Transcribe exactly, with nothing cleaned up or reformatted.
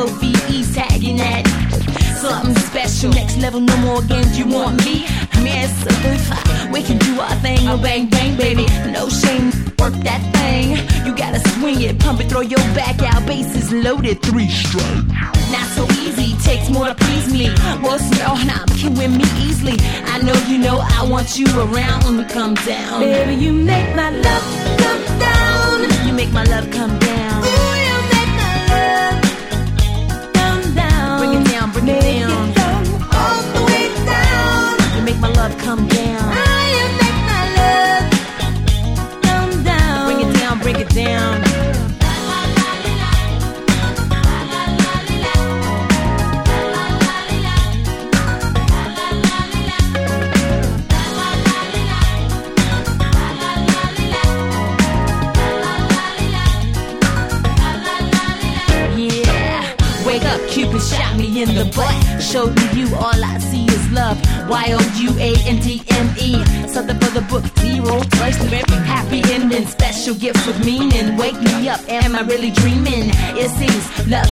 O V E tagging that. Something special, next level, no more games. You want me? Man, so we can do our thing, oh bang bang, baby. No shame, work that thing. You gotta swing it, pump it, throw your back out. Bases loaded, three straight. Not so easy, takes more to please me. What's no, nah, killing me easily. I know you know I want you around when we come down. Baby, you make my love come down. You make my love come down. Ooh, you make my love come down. Bring it down, bring it Make down. it go all the way down. You make my love come down. Ah, you make my love come down. Bring it down, bring it down. Wake up, Cupid shot me in the butt. Showed me you, all I see is love. Y O U A N D M E. Something for the book, zero, first happy ending. Special gift with meaning. Wake me up, am I really dreaming? It seems love